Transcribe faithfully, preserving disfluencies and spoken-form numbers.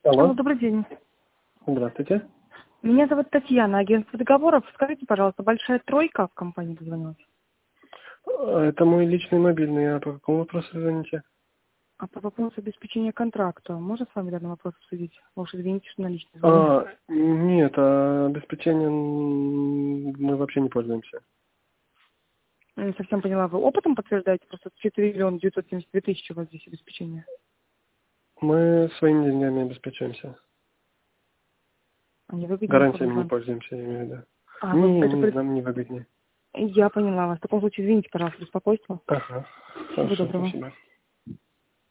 Алло, Алло, добрый день. здравствуйте. Меня зовут Татьяна, агентство договоров. Скажите, пожалуйста, большая тройка в компании дозвонилась? Это мой личный мобильный, а по какому вопросу звоните? А по вопросу обеспечения контракта, можно с вами данный вопрос обсудить? Может, извините, что на личный звоню. А, нет, а обеспечением мы вообще не пользуемся. Я не совсем поняла, вы опытом подтверждаете? Просто четыре миллиона девятьсот семьдесят две тысячи у вас здесь обеспечение. Мы своими деньгами обеспечиваемся. А не выгоднее Гарантиями не по-другому? пользуемся, я имею в виду. А, вы Не, это... не, пред- нам не выгоднее. Я поняла вас. В таком случае, извините, пожалуйста, беспокойство. Ага, Всего хорошо, доброго. спасибо.